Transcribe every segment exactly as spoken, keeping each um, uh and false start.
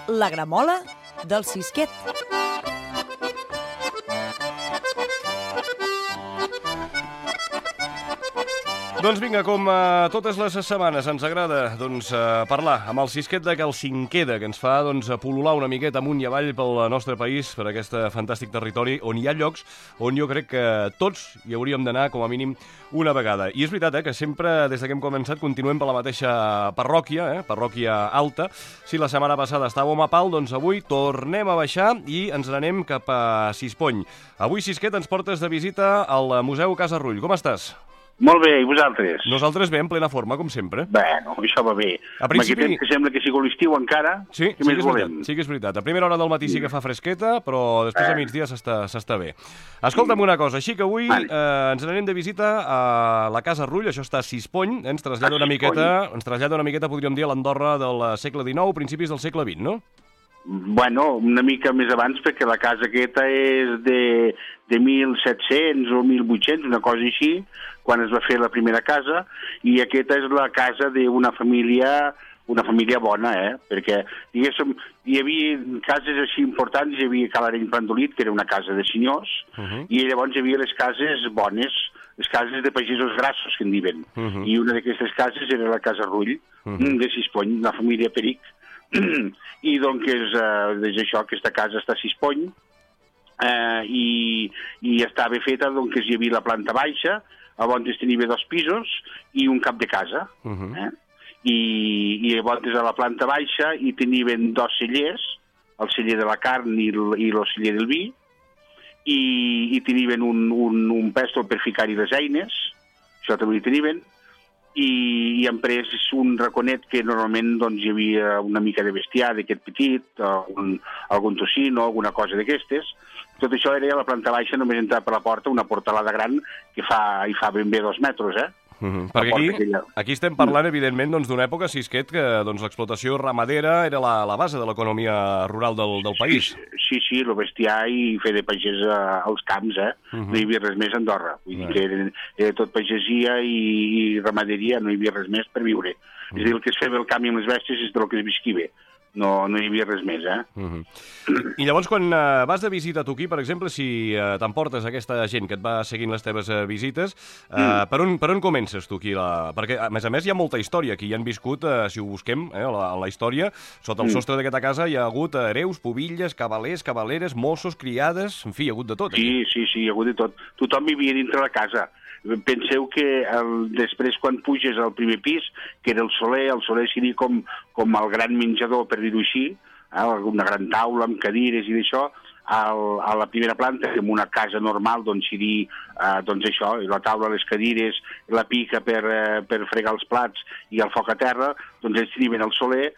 La gramola del Sisquet. Doncs vinga, com uh, totes les setmanes ens agrada doncs, uh, parlar amb el Sisquet de Cal Cinqueda, que ens fa doncs, pol·lular una miqueta amunt i avall pel nostre país, per aquest fantàstic territori, on hi ha llocs on jo crec que tots hi hauríem d'anar com a mínim una vegada. I és veritat eh, que sempre, des que hem començat, continuem per la mateixa parròquia, eh, parròquia alta. Si la setmana passada estàvem a Pal, doncs avui tornem a baixar i ens n'anem cap a Sispony. Avui, Sisquet, ens portes de visita al Museu Casa Rull. Com estàs? Molt bé, i vosaltres? Nosaltres bé, en plena forma, com sempre. Bueno, això va bé. A principi... Amb aquest temps que sembla que sigui l'estiu encara, sí, què sí més que és volem? veritat, sí que és veritat. A primera hora del matí sí que fa fresqueta, però després Eh. a migdia s'està bé. Escolta'm una cosa, així que avui Vale. eh, ens n'anem de visita a la Casa Rull, això està a Sispony, eh, ens trasllada A una Sispony. miqueta, ens trasllada una miqueta, podríem dir, a l'Andorra del segle dinou, principis del segle vint, no? Bueno, una mica més abans, perquè la casa aquesta és de, de mil set-cents o mil vuit-cents, una cosa així, quan es va fer la primera casa, i aquesta és la casa d'una família, una família bona, eh? Perquè, diguéssim, hi havia cases així importants, hi havia Cal Areny Plandolit, que era una casa de senyors, uh -huh. i llavors hi havia les cases bones, les cases de pagesos grassos, que en diuen, uh -huh. i una d'aquestes cases era la Casa Rull, uh -huh. de Sispony, la família Peric, i doncs és, eh, des d'això, aquesta casa està a Sispony, eh, i, i estava feta, doncs hi havia la planta baixa, llavors tenia dos pisos i un cap de casa, uh -huh. eh? I, i llavors a la planta baixa hi tenien dos cellers, el celler de la carn i el, i el celler del vi, i, i tenien un, un, un pèstol per ficar-hi les eines, això també hi tenien, i, i han pres un raconet que normalment doncs, hi havia una mica de bestiar d'aquest petit, algun, algun tocino, alguna cosa d'aquestes. Tot això era a la planta baixa, només entrar per la porta, una portalada gran que fa, hi fa ben bé dos metres, eh? Uh -huh. Perquè aquí, aquí estem parlant, evidentment, doncs, d'una època, Sisquet, que doncs, l'explotació ramadera era la, la base de l'economia rural del, del país. Sí, sí, el bestiar i fer de pagès eh, als camps, eh? Uh -huh. No hi havia res més a Andorra. Vull dir que era, era tot pagesia i, i ramaderia, no hi havia res més per viure. Uh -huh. És a dir, el que es feia el camp i amb les bèsties és del que es visqui bé. No, no hi havia res més, eh? Uh -huh. I llavors, quan uh, vas de visita tu aquí, per exemple, si uh, t'emportes aquesta gent que et va seguint les teves uh, visites, uh, mm. per, on, per on comences tu aquí? La... Perquè, a més a més, hi ha molta història. Aquí hi han viscut, uh, si ho busquem, eh, la, la història, sota el mm. sostre d'aquesta casa hi ha hagut hereus, pubilles, cavalers, cavaleres, mossos, criades, en fi, hi ha hagut de tot. Sí, aquí. sí, sí, hi ha hagut de tot. Tothom vivia dintre la casa. Penseu que el, després, quan puges al primer pis, que era el soler, el soler seria com, com el gran menjador, per dir-ho així, eh, una gran taula amb cadires i d'això, al, a la primera planta, en una casa normal, doncs seria eh, doncs això, la taula, les cadires, la pica per, eh, per fregar els plats i el foc a terra, doncs ells tenien el soler,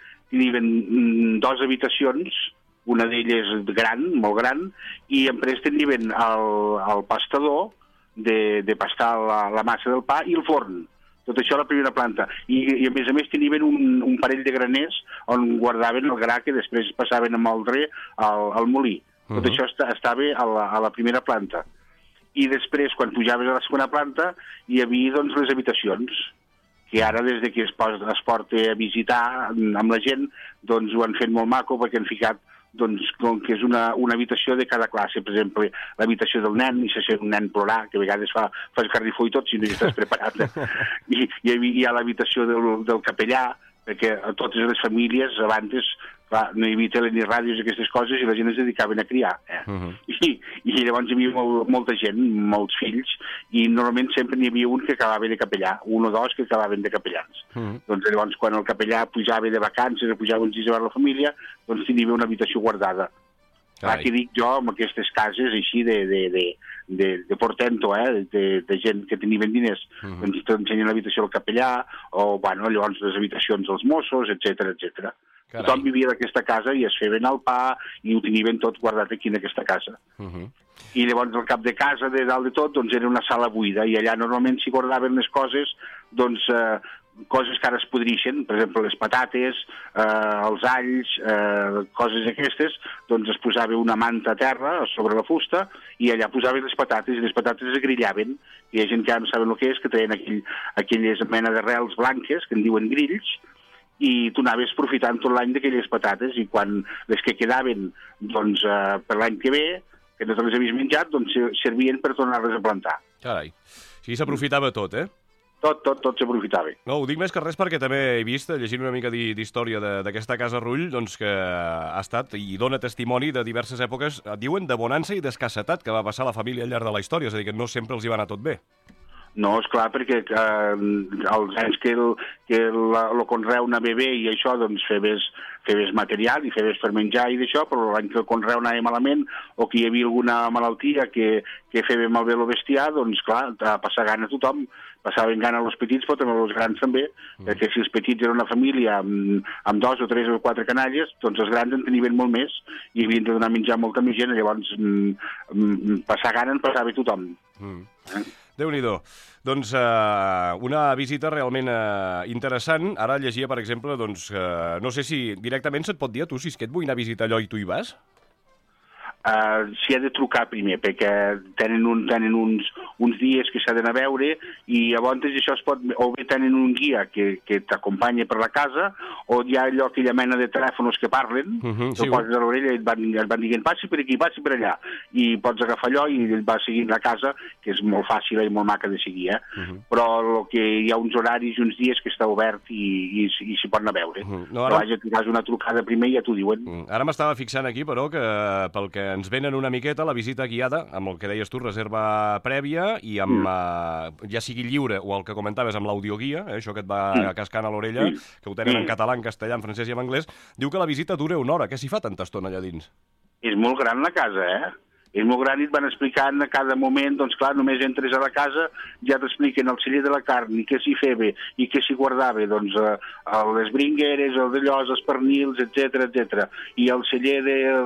tenien dues habitacions, una d'elles gran, molt gran, i després tenien el, el pastador, de, de pastar la, la massa del pa i el forn. Tot això a la primera planta. I, i a més a més tenien un, un parell de graners on guardaven el gra que després passaven a moldre al, al molí. Tot uh -huh. això està, estava a la, a la primera planta. I després, quan pujaves a la segona planta, hi havia doncs, les habitacions, que ara, des de que es, pos, es porta a visitar amb la gent, doncs ho han fet molt maco perquè han ficat doncs, com que és una, una habitació de cada classe. Per exemple, l'habitació del nen, i se sent un nen plorar, que a vegades fa, fa escarrifó i tot, si no hi estàs preparat. I, i hi ha l'habitació del, del capellà, perquè a totes les famílies, abans, clar, no hi havia tele ni ràdios, aquestes coses, i la gent es dedicaven a criar. Eh? Uh -huh. I, I llavors hi havia molt, molta gent, molts fills, i normalment sempre n'hi havia un que acabava de capellà, un o dos que acabaven de capellans. Uh -huh. Doncs llavors, quan el capellà pujava de vacances, o pujava un sis a la família, doncs tenia una habitació guardada. Clar, que dic jo, amb aquestes cases així de, de, de, de, de portento, eh, de, de gent que tenien diners, uh -huh. doncs t'ensenyen l'habitació del capellà, o, bueno, llavors les habitacions dels Mossos, etcètera, etcètera. Tothom vivia d'aquesta casa i es feien el pa i ho tenien tot guardat aquí en aquesta casa. Uh -huh. I llavors el cap de casa, de dalt de tot, doncs era una sala buida, i allà normalment s'hi guardaven les coses, doncs, eh, coses que ara es podrixen, per exemple, les patates, eh, els alls, eh, coses aquestes, doncs es posava una manta a terra sobre la fusta i allà posaven les patates, i les patates es grillaven. Hi ha gent que ja no saben el que és, que treien aquell, aquelles mena d'arrels blanques, que en diuen grills, i tu anaves aprofitant tot l'any d'aquelles patates, i quan les que quedaven doncs, eh, per l'any que ve, que no te les havies menjat, doncs servien per tornar-les a plantar. Carai, així s'aprofitava tot, eh? Tot, tot, tot s'aprofitava. No, ho dic més que res perquè també he vist, llegint una mica d'història d'aquesta Casa Rull, doncs que ha estat i dona testimoni de diverses èpoques, diuen, de bonança i d'escassetat que va passar la família al llarg de la història, és a dir, que no sempre els hi va anar tot bé. No, és clar, perquè eh, els anys que el, que el, el conreu anava bé i això, doncs feves, feves material i feves per menjar i d'això, però l'any que el conreu anava malament o que hi havia alguna malaltia que, que feia malbé el bestiar, doncs clar, a passar gana a tothom. Passaven gana els petits, però també els grans també, mm. perquè si els petits eren una família amb, amb dos o tres o quatre canalles, doncs els grans en tenien molt més i havien de donar a menjar molta més gent, llavors mm, mm, passar gana en passava tothom. Mm. Eh? Déu-n'hi-do. Doncs eh, una visita realment eh, interessant. Ara llegia, per exemple, doncs, eh, no sé si directament se't pot dir a tu, si és que et vull anar a visitar allò i tu hi vas? Uh, s'hi ha de trucar primer, perquè tenen, un, tenen uns, uns dies que s'ha d'anar a veure i llavors això es pot... O bé tenen un guia que, que t'acompanya per la casa, o hi ha allò, aquella mena de telèfons que parlen, uh -huh, sí, poses a l'orella i et van, et van dient passi per aquí, passi per allà, i pots agafar allò i ell va seguint la casa, que és molt fàcil i molt maca de seguir, eh? Uh -huh. Però el que hi ha uns horaris i uns dies que està obert i, i, i s'hi pot anar a veure. Uh -huh. No, ara... Però vaja, tu fas una trucada primer i ja t'ho diuen. Uh -huh. Ara m'estava fixant aquí, però, que pel que ens venen una miqueta la visita guiada, amb el que deies tu, reserva prèvia, i amb, mm. uh, ja sigui lliure, o el que comentaves, amb l'audioguia, eh, això que et va mm. cascant a l'orella, mm. que ho tenen mm. en català, en castellà, en francès i en anglès, diu que la visita dura una hora. Què s'hi fa tanta estona allà dins? És molt gran la casa, eh? És molt gran i et van explicant a cada moment, doncs clar, només entres a la casa, ja t'expliquen el celler de la carn, i què s'hi feia, i què s'hi guardava, doncs eh, les bringueres, el d'allòs, els pernils, etcètera, etcètera. I el celler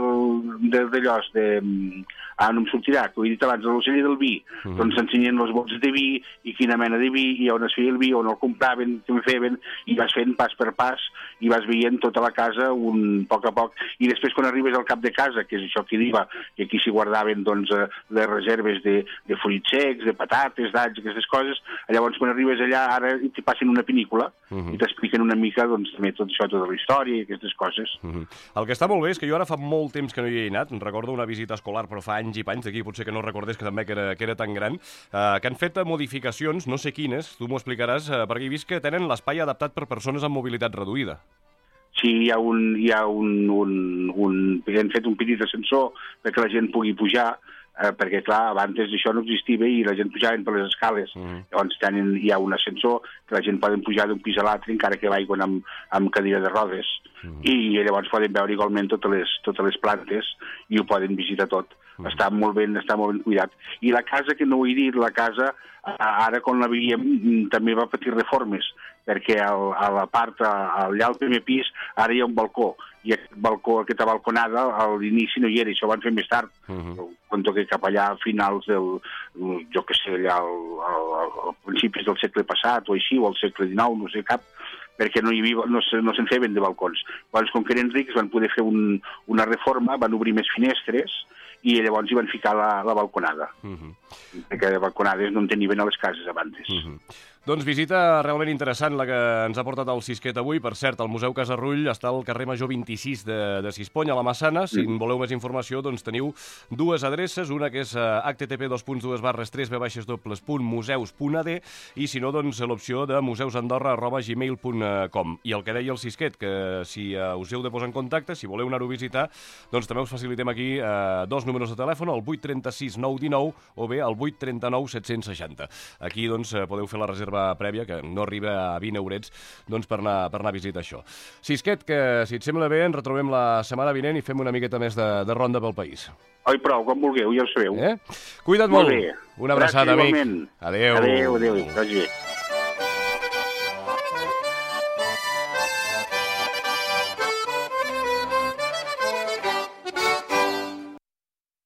d'allòs, de, de, ah, no em sortirà, que ho he dit abans, el celler del vi, uh -huh. doncs s'ensenyen els bots de vi, i quina mena de vi, i on es feia el vi, on el compraven, què en feien, i vas fent pas per pas, i vas veient tota la casa un poc a poc, i després quan arribes al cap de casa, que és això que diva, que aquí s'hi guardava doncs, les reserves de, de fruits secs, de patates, d'alls, aquestes coses. Llavors, quan arribes allà, ara t'hi passen una pel·lícula uh -huh. i t'expliquen una mica doncs, també tot això, tota la història i aquestes coses. Uh -huh. El que està molt bé és que jo ara fa molt temps que no hi he anat, recordo una visita escolar, però fa anys i panys, d'aquí potser que no recordés que també que era, que era tan gran, eh, que han fet modificacions, no sé quines, tu m'ho explicaràs, eh, perquè he vist que tenen l'espai adaptat per persones amb mobilitat reduïda. Sí, hi ha un... Hi ha un, un, un hem fet un petit ascensor perquè la gent pugui pujar, eh, perquè, clar, abans això no existia i la gent pujava per les escales. Mm. Llavors tenen, hi ha un ascensor que la gent poden pujar d'un pis a l'altre encara que vagin amb, amb cadira de rodes. Mm. I llavors poden veure igualment totes les, totes les plantes i ho poden visitar tot. Mm. Està molt ben, està molt ben cuidat. I la casa, que no ho he dit, la casa, ara quan la veiem, també va patir reformes, perquè al, a la part, allà al primer pis, ara hi ha un balcó, i aquest balcó, aquesta balconada, a l'inici no hi era, això ho van fer més tard, uh -huh. quan toqui cap allà a finals del, jo què sé, allà al, al, al principis del segle passat, o així, o al segle dinou, no sé cap, perquè no hi havia, no, no se'n feien de balcons. Llavors, com que eren rics, van poder fer un, una reforma, van obrir més finestres, i llavors hi van ficar la, la balconada. Uh -huh. Perquè de balconades no en tenien a les cases abans. Uh -huh. Doncs visita realment interessant la que ens ha portat el Sisquet avui. Per cert, el Museu Casa Rull està al carrer Major vint-i-sis de, de Sispony, a la Massana. Si en voleu més informació, doncs teniu dues adreces. Una que és uh, h t t p dos punts dos barres tres b baixes dobles punt museus punt a d i si no, doncs l'opció de museusandorra arroba gmail punt com. I el que deia el Sisquet, que si uh, us heu de posar en contacte, si voleu anar-ho a visitar, doncs també us facilitem aquí uh, dos números de telèfon, el vuit tres sis nou un nou o bé el vuit tres nou set seixanta. Aquí, doncs, podeu fer la reserva prèvia, que no arriba a vint eurets, doncs per anar, per anar a visitar això. Sisquet, que si et sembla bé, ens retrobem la setmana vinent i fem una miqueta més de, de ronda pel país. Oi, prou, quan vulgueu, ja ho sabeu. Eh? Cuida't molt. molt. Una abraçada, amic. Adéu. Adéu, adéu. Vagi bé.